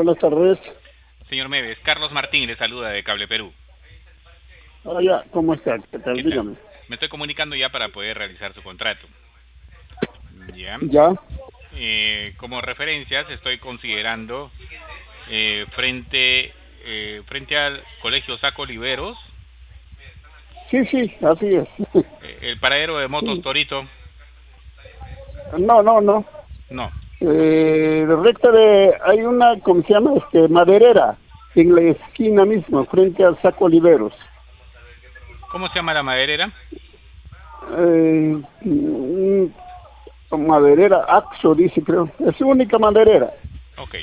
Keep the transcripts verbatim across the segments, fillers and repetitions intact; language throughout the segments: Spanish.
buenas tardes. Señor Meves, Carlos Martín le saluda de Cable Perú. Hola, ¿cómo está? ¿Qué tal? ¿Qué tal? Dígame. Me estoy comunicando ya para poder realizar su contrato. Ya. ¿Ya? Eh, como referencias estoy considerando eh, frente eh, frente al Colegio Saco Oliveros, Sí, sí, así es. eh, el paradero de motos Sí. Torito. No, no, no. No. Eh, de recta de... Hay una, ¿cómo se llama? Este, maderera, en la esquina misma, frente al Saco Oliveros. ¿Cómo se llama la maderera? Eh, mm, maderera, Axo, dice, creo. Es su única maderera. Ok.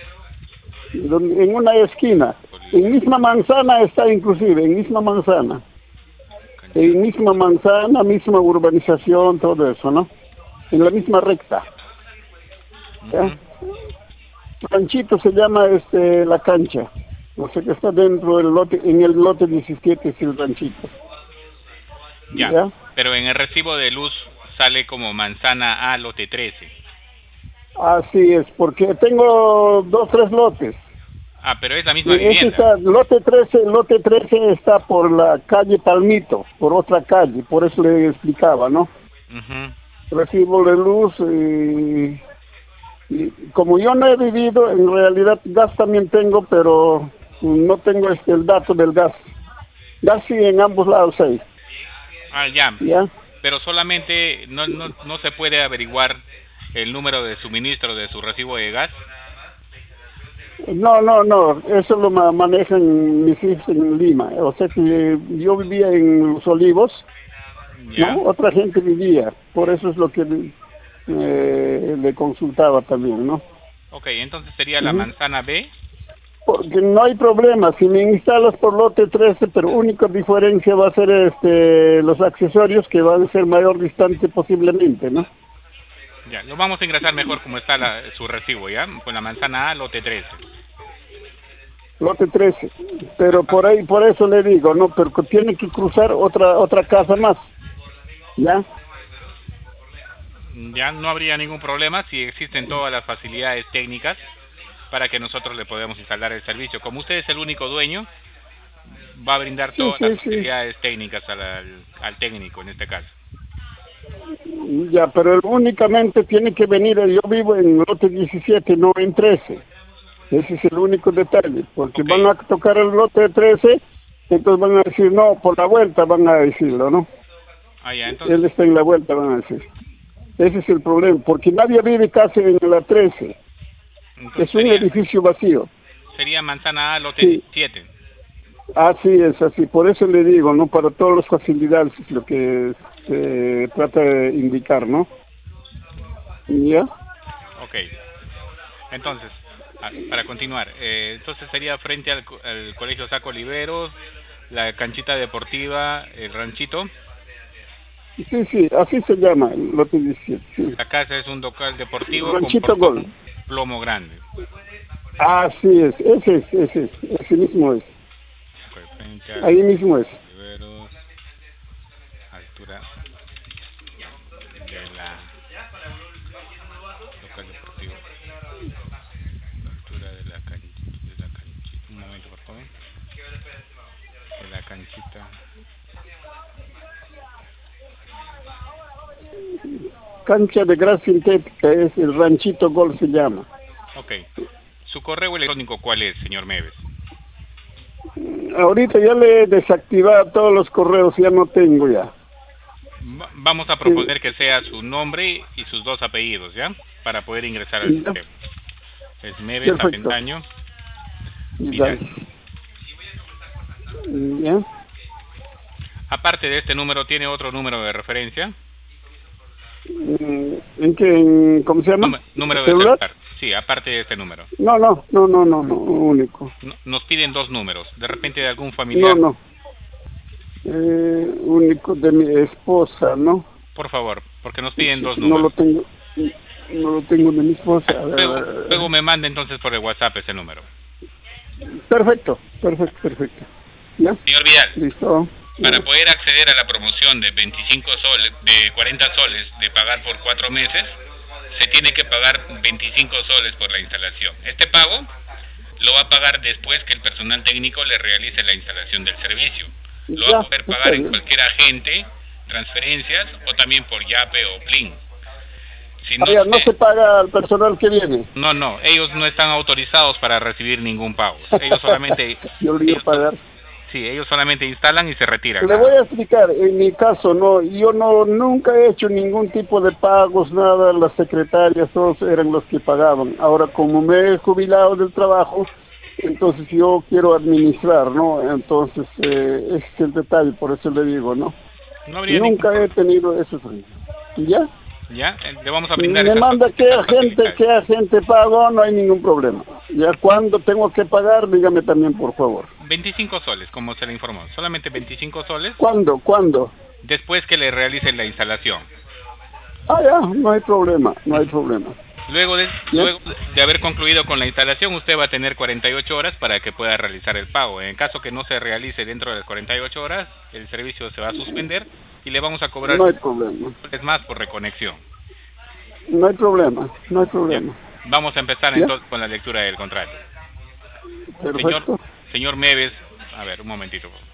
Donde- En una esquina. En misma manzana está inclusive, en misma manzana. En misma manzana, misma urbanización, todo eso, ¿no? En la misma recta. ¿Ya? Uh-huh. Ranchito se llama este la cancha. No sé que está dentro del lote, en el lote diecisiete es el ranchito. Ya. ¿Ya? Pero en el recibo de luz sale como manzana A, lote trece. Así es, porque tengo dos, tres lotes. Ah, pero es la misma E- Ese vivienda. está, lote trece, lote trece está por la calle Palmito, por otra calle, por eso le explicaba, ¿no? Uh-huh. Recibo de luz y, y como yo no he vivido, en realidad gas también tengo, pero no tengo este el dato del gas. Gas sí en ambos lados hay. Ah, ya. ¿Ya? Pero solamente no, no, no se puede averiguar el número de suministro de su recibo de gas. No, no, no, eso lo ma- manejan mis hijos en Lima. O sea que yo vivía en Los Olivos, Ya. ¿no? Otra gente vivía, por eso es lo que eh, le consultaba también, ¿no? Ok, entonces sería la Ujú. manzana B. Porque no hay problema, si me instalas por lote trece, pero única diferencia va a ser este los accesorios que van a ser mayor distante posiblemente, ¿no? Ya, lo vamos a ingresar mejor como está la, su recibo, ¿ya? Con la manzana A, lote trece. Lote trece, pero por ahí, por eso le digo, ¿no? Pero que tiene que cruzar otra otra casa más, ¿ya? Ya no habría ningún problema si existen todas las facilidades técnicas para que nosotros le podamos instalar el servicio. Como usted es el único dueño, va a brindar Sí, todas las sí, sí. facilidades técnicas al, al, al técnico en este caso. Ya, pero él únicamente tiene que venir, yo vivo en lote diecisiete, no en trece. Ese es el único detalle, porque Ok. van a tocar el lote trece, entonces van a decir, no, por la vuelta van a decirlo, ¿no? Ah, ya, entonces, Él está en la vuelta, van a decir. Ese es el problema, porque nadie vive casi en la trece. entonces Es un sería, edificio vacío. sería manzana A, lote Sí, diecisiete. así es, así. Por eso le digo, ¿no? Para todas las facilidades es lo que se trata de indicar, ¿no? ¿Ya? Ok. Entonces, ah, para continuar, eh, entonces sería frente al, co- al Colegio Saco Oliveros, la canchita deportiva, el ranchito. Sí, sí, así se llama, el lote diecisiete, sí. La casa es un local deportivo con Ranchito portón Gol. plomo grande. Así es, ese es, ese es, ese mismo es. Ok, frente al Ahí mismo es. Oliveros, altura de la local deportivo, altura de la canchita, de la canchita, un momento por favor, de la canchita. Cancha de gras sintética, es el Ranchito Gol se llama. Ok. ¿Su correo electrónico cuál es, señor Meves? Ahorita ya le he desactivado todos los correos, ya no tengo ya. Va- Vamos a Sí. proponer que sea su nombre y sus dos apellidos, ¿ya? Para poder ingresar al Ya, sistema. Es Meves perfecto. Aventaño Ya. Vidal. Ya. Aparte de este número, ¿tiene otro número de referencia? Mm, ¿En qué? En- ¿Cómo se llama? Número, número de ¿Celular? celular. Sí, aparte de este número. No, no, no, no, no, no, único. No- Nos piden dos números. De repente de algún No, familiar. no. Eh, único de mi esposa, ¿no? Por favor, porque nos Sí, piden dos no lo números. tengo, no lo tengo de mi esposa. Ah, A ver, a Luego, ver, a luego ver. me manda entonces por el WhatsApp ese número. Perfecto, perfecto, perfecto. ¿Ya? Señor Vidal, Listo. para Ya. poder acceder a la promoción de veinticinco soles, de cuarenta soles, de pagar por cuatro meses, se tiene que pagar veinticinco soles por la instalación. Este pago lo va a pagar después que el personal técnico le realice la instalación del servicio. Lo Ya, va a poder está pagar en bien. cualquier agente, transferencias o también por Yape o Plin. Si Ah, ya, no se- se paga al personal que viene. no, no, ellos no están autorizados para recibir ningún pago. Ellos solamente, Yo le iba a ellos sol- pagar. sí, ellos solamente instalan y se retiran. Le nada voy a más. explicar, en mi caso, no, yo no nunca he hecho ningún tipo de pagos, nada, las secretarias, todos eran los que pagaban. Ahora, como me he jubilado del trabajo, entonces yo quiero administrar, ¿no? Entonces, eh, ese es el detalle, por eso le digo, ¿no? No habría Nunca ningún he tenido eso. ¿Ya? ¿Ya? Eh, Le vamos a brindar Me esas manda fa- qué esas agente, facilidades. qué agente pago, no hay ningún problema. Ya cuando tengo que pagar, dígame también, por favor. veinticinco soles, como se le informó. Solamente veinticinco soles ¿Cuándo? ¿Cuándo? después que le realicen la instalación. Ah, ya, no hay problema, no hay problema. Luego de, ¿Ya? luego de haber concluido con la instalación, usted va a tener cuarenta y ocho horas para que pueda realizar el pago. En caso que no se realice dentro de las cuarenta y ocho horas, el servicio se va a suspender y le vamos a cobrar No hay problema. es más por reconexión. No hay problema, no hay Ya. problema. Vamos a empezar ¿Ya? entonces con la lectura del contrato. Señor, Perfecto. señor Meves, a ver, un momentito, por favor.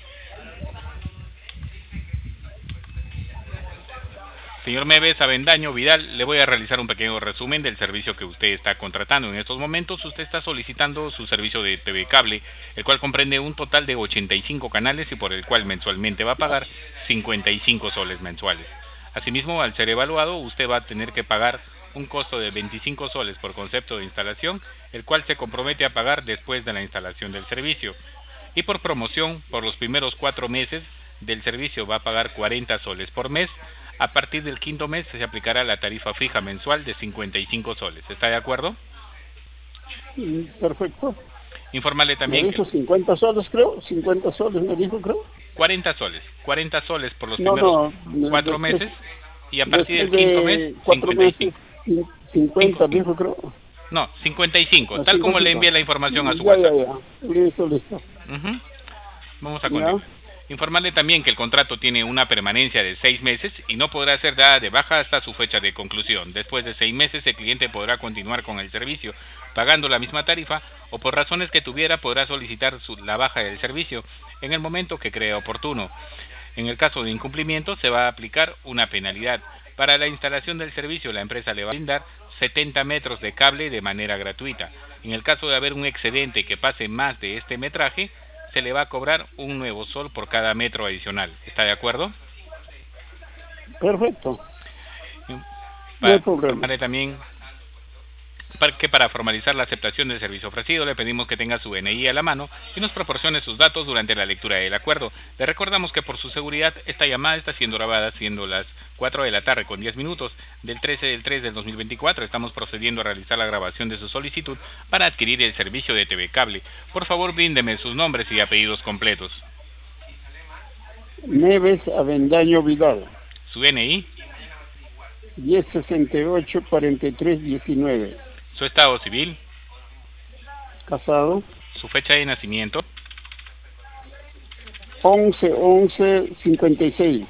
Señor Meves Avendaño Vidal, le voy a realizar un pequeño resumen del servicio que usted está contratando. En estos momentos usted está solicitando su servicio de T V Cable, el cual comprende un total de ochenta y cinco canales y por el cual mensualmente va a pagar cincuenta y cinco soles mensuales. Asimismo, al ser evaluado, usted va a tener que pagar un costo de veinticinco soles por concepto de instalación, el cual se compromete a pagar después de la instalación del servicio. Y por promoción, por los primeros cuatro meses del servicio va a pagar cuarenta soles por mes. A partir del quinto mes se aplicará la tarifa fija mensual de cincuenta y cinco soles. ¿Está de acuerdo? Mm, Perfecto. Informarle Me también dijo que cincuenta soles, creo. cincuenta soles me dijo, creo. cuarenta soles, cuarenta soles por los No, primeros no. cuatro después- meses y a partir del después quinto de mes cuatro cincuenta y meses, cinco. cin- cincuenta, Cinco. dijo, creo. No, cincuenta y cinco, Ah, tal como le cincuenta. envié la información a su Ya, WhatsApp. ya, ya. Listo, listo. Ujú. Vamos a Ya. continuar. Informarle también que el contrato tiene una permanencia de seis meses y no podrá ser dada de baja hasta su fecha de conclusión. Después de seis meses, el cliente podrá continuar con el servicio pagando la misma tarifa o por razones que tuviera podrá solicitar su- la baja del servicio en el momento que crea oportuno. En el caso de incumplimiento, se va a aplicar una penalidad. Para la instalación del servicio, la empresa le va a brindar setenta metros de cable de manera gratuita. En el caso de haber un excedente que pase más de este metraje, se le va a cobrar un nuevo sol por cada metro adicional. ¿Está de acuerdo? Perfecto. Para, No hay problema. informarle también para que para formalizar la aceptación del servicio ofrecido le pedimos que tenga su N I a la mano y nos proporcione sus datos durante la lectura del acuerdo. Le recordamos que por su seguridad esta llamada está siendo grabada siendo las cuatro de la tarde con diez minutos del trece del tres del dos mil veinticuatro. Estamos procediendo a realizar la grabación de su solicitud para adquirir el servicio de T V Cable. Por favor, bríndeme sus nombres y apellidos completos. Neves Avendaño Vidal. Su N I, diez sesenta y ocho cuarenta y tres diecinueve. su estado civil, Casado. su fecha de nacimiento, once once cincuenta y seis.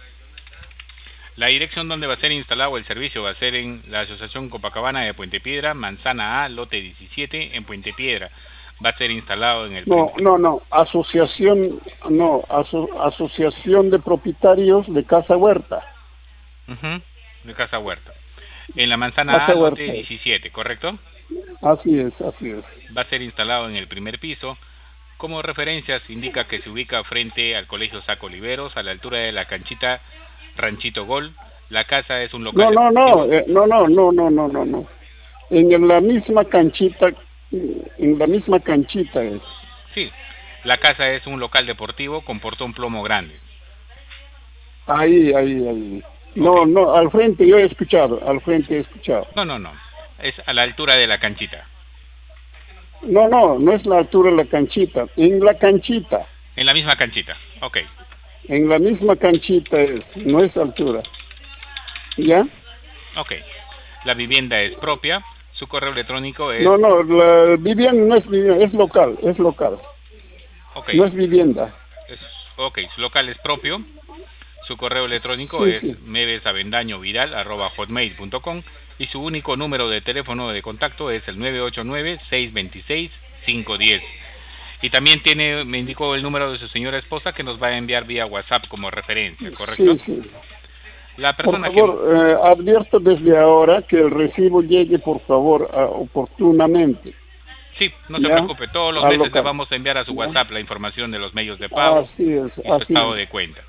la dirección donde va a ser instalado el servicio va a ser en la Asociación Copacabana de Puente Piedra, Manzana A, lote diecisiete, en Puente Piedra. Va a ser instalado en el... No, no, no. Asociación, no. aso- asociación de Propietarios de Casa Huerta. Ujú, de Casa Huerta. En la Manzana Casa A, lote Huerta. diecisiete, ¿correcto? Así es, así es. Va a ser instalado en el primer piso. Como referencias indica que se ubica frente al Colegio Saco Oliveros, a la altura de la canchita Ranchito Gol. La casa es un No, local... no, no, deportivo. eh, no, no, no, no, no, no, no. En la misma canchita, en la misma canchita es. Sí, la casa es un local deportivo con portón plomo grande. Ahí, ahí, ahí. No, no, al frente yo he escuchado, al frente he escuchado. No, no, no. Es a la altura de la canchita. No, no, no es la altura de la canchita, en la canchita, En la misma canchita. Ok. en la misma canchita es, no es altura. ¿Ya? Ok. La vivienda es propia. Su correo electrónico es... No, no, la vivienda no es vivienda, es local, es local, Ok. no es vivienda. Es, ok, su local es propio. Su correo electrónico Sí, es sí. mevesavendañovidal arroba hotmail punto com y su único número de teléfono de contacto es el nueve ocho nueve, seis dos seis, cinco uno cero. Y también tiene, me indicó el número de su señora esposa que nos va a enviar vía WhatsApp como referencia, ¿correcto? Sí, sí. La persona por favor, que... eh, advierto desde ahora que el recibo llegue, por favor, a, oportunamente. Sí, no se ¿Ya? preocupe, todos los Al meses le local. vamos a enviar a su ¿Ya? WhatsApp la información de los medios de pago Así es, y su así estado es. de cuenta.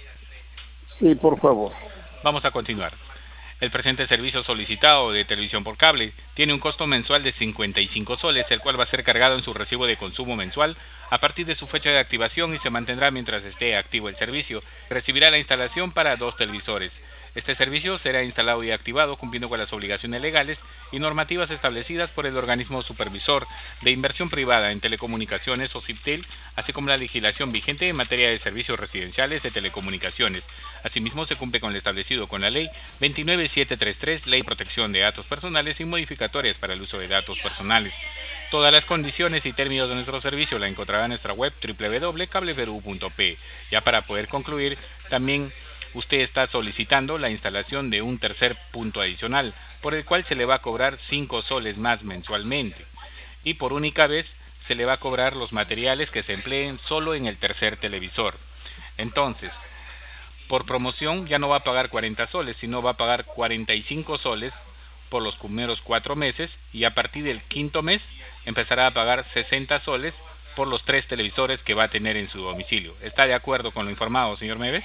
Sí, por favor. Vamos a continuar. El presente servicio solicitado de televisión por cable tiene un costo mensual de cincuenta y cinco soles, el cual va a ser cargado en su recibo de consumo mensual a partir de su fecha de activación y se mantendrá mientras esté activo el servicio. Recibirá la instalación para dos televisores. Este servicio será instalado y activado cumpliendo con las obligaciones legales y normativas establecidas por el organismo supervisor de inversión privada en telecomunicaciones o CIPTEL, así como la legislación vigente en materia de servicios residenciales de telecomunicaciones. Asimismo, se cumple con lo establecido con la Ley veintinueve mil setecientos treinta y tres, Ley de Protección de Datos Personales y modificatorias para el uso de datos personales. Todas las condiciones y términos de nuestro servicio la encontrará en nuestra web doble u doble u doble u punto cable perú punto pe. Ya para poder concluir, también usted está solicitando la instalación de un tercer punto adicional, por el cual se le va a cobrar cinco soles más mensualmente. Y por única vez se le va a cobrar los materiales que se empleen solo en el tercer televisor. Entonces, por promoción ya no va a pagar cuarenta soles, sino va a pagar cuarenta y cinco soles por los primeros cuatro meses y a partir del quinto mes empezará a pagar sesenta soles por los tres televisores que va a tener en su domicilio. ¿Está de acuerdo con lo informado, señor Meves?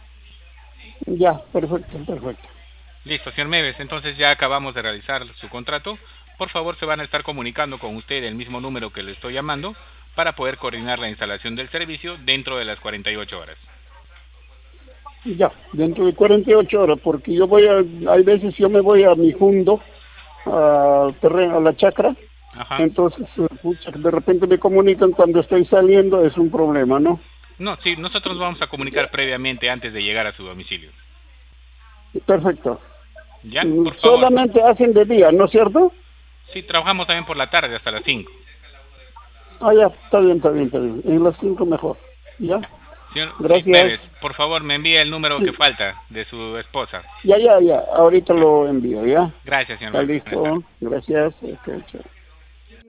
Ya, perfecto, perfecto. Listo, señor Meves, entonces ya acabamos de realizar su contrato. Por favor, se van a estar comunicando con usted el mismo número que le estoy llamando para poder coordinar la instalación del servicio dentro de las cuarenta y ocho horas. Ya, dentro de cuarenta y ocho horas, porque yo voy a, hay veces yo me voy a mi jundo, al terreno, a la chacra. Ajá. Entonces, pucha, de repente me comunican cuando estoy saliendo, es un problema, ¿no? No, sí, nosotros vamos a comunicar previamente antes de llegar a su domicilio. Perfecto. ¿Ya? Por favor. Solamente hacen de día, ¿no es cierto? Sí, trabajamos también por la tarde hasta las cinco. Ah, ya, está bien, está bien, está bien. En las cinco mejor. ¿Ya? Señor Gracias. Pérez, por favor, me envía el número Sí. que falta de su esposa. Ya, ya, ya. Ahorita lo envío, ¿ya? Gracias, señor Está Pérez. listo. Gracias. Ok, chao.